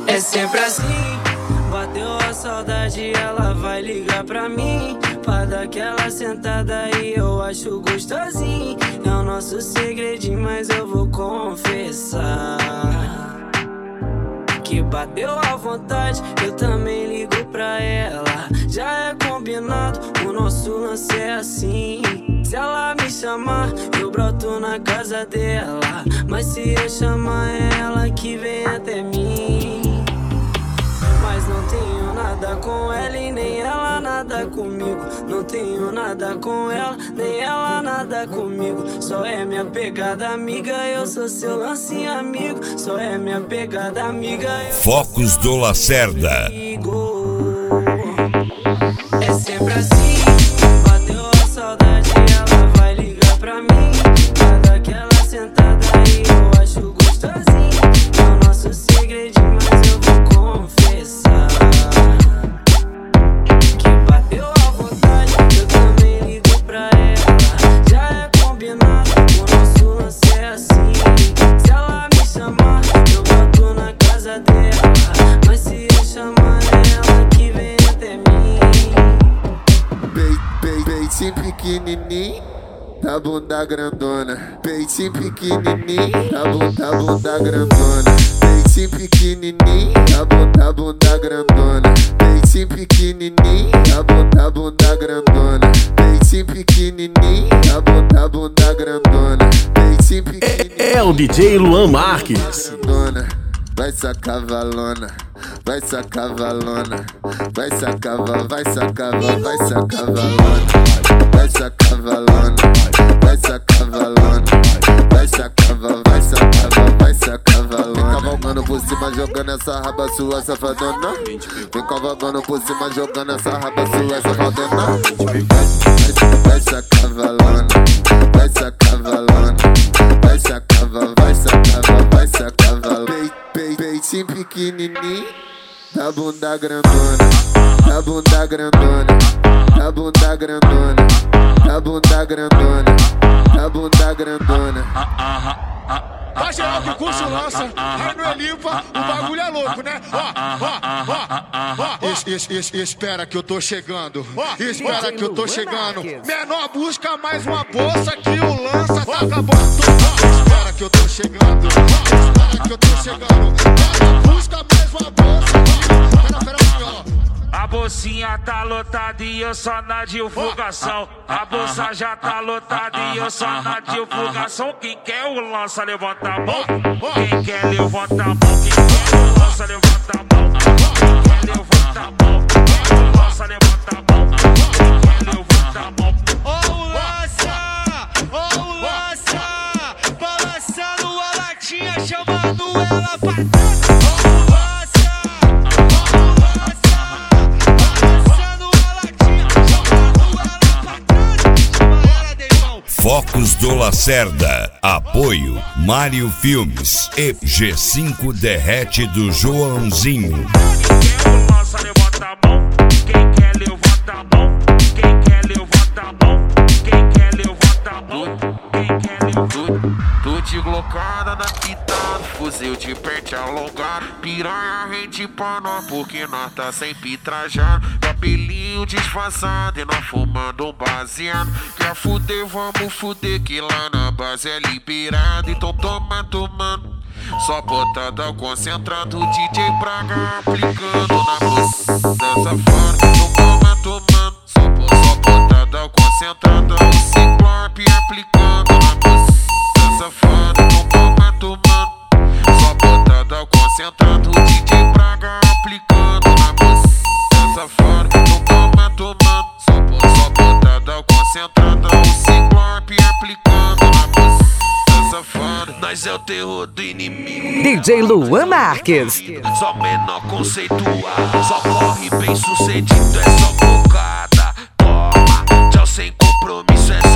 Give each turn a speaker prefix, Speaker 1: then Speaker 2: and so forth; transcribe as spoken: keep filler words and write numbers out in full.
Speaker 1: É sempre assim, bateu a saudade, ela vai ligar pra mim, pra dar aquela sentada e eu acho gostosinho. É o nosso segredinho, mas eu vou confessar que bateu à vontade, eu também ligo pra ela. Já é combinado, o nosso lance é assim. Se ela me chamar, eu broto na casa dela, mas se eu chamar, é ela que vem até mim. Mas não tenho nada com ela e nem ela nada comigo. Não tenho nada com ela, nem ela nada comigo. Só é minha pegada amiga, eu sou seu lance amigo. Só é minha pegada amiga.
Speaker 2: Focos do Lacerda.
Speaker 1: É sempre assim, bateu a saudade, ela vai ligar pra mim, pra dar aquela sentada e eu acho gostosinho. É o nosso segredinho, mas eu vou confessar que bateu à vontade, eu também ligo pra ela. Já é combinado, o nosso lance é assim. Se ela me chamar, eu boto na casa dela, mas se eu chamar, é ela que vem até mim.
Speaker 3: Peitinho pequenininho, da bunda grandona. Peitinho pequenininho, da bunda, bunda grandona. Peitinho pequenininho, da bunda, bunda grandona. Peitinho pequenininho, da bunda, bunda grandona. Peitinho pequenininho, da bunda, bunda grandona. Peitinho pequenininho.
Speaker 4: É, é o D J Luan Marques.
Speaker 3: Vai sacar valona, vai sacar valona, vai sacar, vai sacar, vai sacar valona, vai sacar valona, vai sacar valona, vai sacar, vai sacar, vai sacar valona. Vem cavalgando por cima, jogando essa raba sua safadona. Vem cavalgando por cima, jogando essa raba sua safadona. Vai sacar valona, vai sacar valona, vai sacar, vai sacar, vai sacar valona. Peitinho pequenininho, da bunda grandona, da bunda grandona, da bunda grandona, da bunda grandona, da bunda grandona.
Speaker 5: Ó, geral que curte o lança, aí não é limpa, o bagulho é louco, né? Ó, ó, ó, ó, es, es, es, espera que eu tô chegando, espera que eu tô chegando. Menor busca mais uma bolsa que o lança tá acabando. Espera que eu tô chegando, espera que eu tô chegando. Busca mais uma bolsa que... Pera, pera, senhor.
Speaker 6: A bolsinha tá lotada e eu só na divulgação. A bolsa já tá lotada e eu só na divulgação. Quem quer o lança, levanta a mão. Quem quer, levanta a mão. Quem quer o lança, levanta a mão. Quem quer, levanta a mão. Quem quer o lança, levanta a mão. Quem quer, levanta a mão.
Speaker 7: Ó o lança, ó o lança, balançando a latinha, chamando ela pra trás.
Speaker 2: Focos do Lacerda. Apoio Mário Filmes e G cinco Derrete do Joãozinho.
Speaker 6: Quem quer o lança, levanta a mão. Quem quer, levanta a mão. Quem quer, levanta a mão. Quem quer, levanta a mão. Quem quer, levanta a mão.
Speaker 8: Tô de glocada na pitada, fuzil de pente alongado. Piranha rende pra nós, porque nós tá sempre trajado. Cabelinho disfarçado e nós fumando um baseado. Quer fuder, vamos fuder, que lá na base é liberado. Então toma, tomando, só botada concentrado. D J Braga aplicando na bolsa dessa fora. Então toma, tomando, só, só botada concentrada. O Ciclope aplicando na bolsa dessa fora. Então toma, tomando, só botada concentrado. D J Braga aplicando na bolsa dessa fora. Então toma, tomando, só, só botada concentrada. O Ciclope aplicando na bolsa dessa fora. Nós é o terror do inimigo.
Speaker 9: D J Luan Marques.
Speaker 8: Só menor conceituado, só corre bem sucedido, é só bocada. Toma, tchau sem compromisso, é só